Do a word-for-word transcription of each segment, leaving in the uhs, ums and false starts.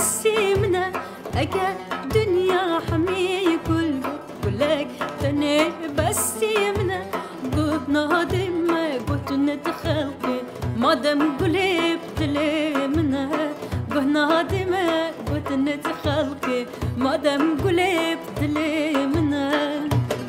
بسي منه اگر دنیا حمی کل کلک تنه بسي منه قد نادم قد نتخلقي مادم قلب تلي منه قد نادم قد نتخلقي مادم قلب تلي منه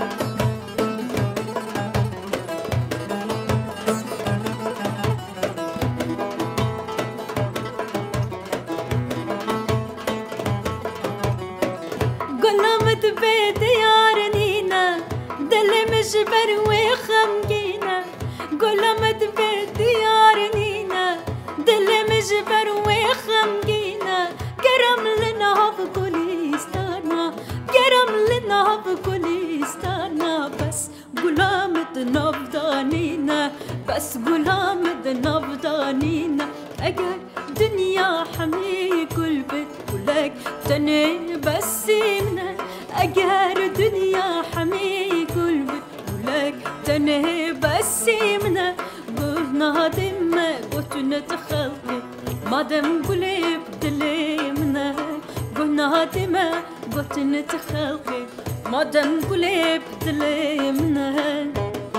قلمت بيت يارنينا دل مجبر وخمقينا قلمت بيت يارنينا دل مجبر وخمقينا قرم لنا بكليستانا قرم لنا بكليستانا بس قلمت نبضانينا بس قلمت نبضانينا اگر دنيا حمي كل بيت ولك تني بسي منه اگر دنيا حمي كل بيت ولك تني بسي منه قل نادم قلت نتخلقي مادم قلب دلي منه قل نادم قلت نتخلقي مادم قلب دلي منه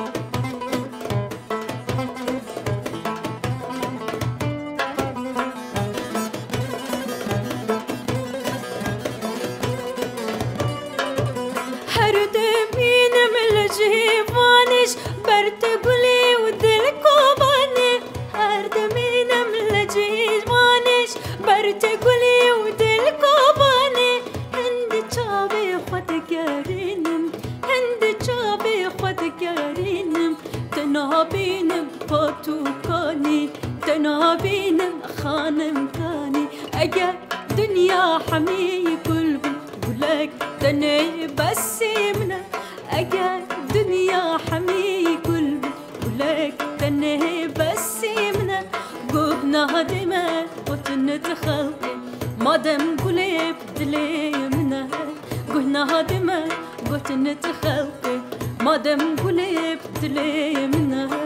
برت قولي ودل كوباني هر دمينم لجيج وانش برت قولي ودل كوباني هند چابي خود گرينم هند چابي خود گرينم تنابينم پاتو كاني تنابينم خانم كاني اگر دنيا حمي كل بقولك تني بسي منه اگر دنيا حمي كل ولك تنه بسي منه قوه نادمه وتنتخلقي مادم قلب دلي منه قوه نادمه وتنتخلقي مادم قلب دلي منه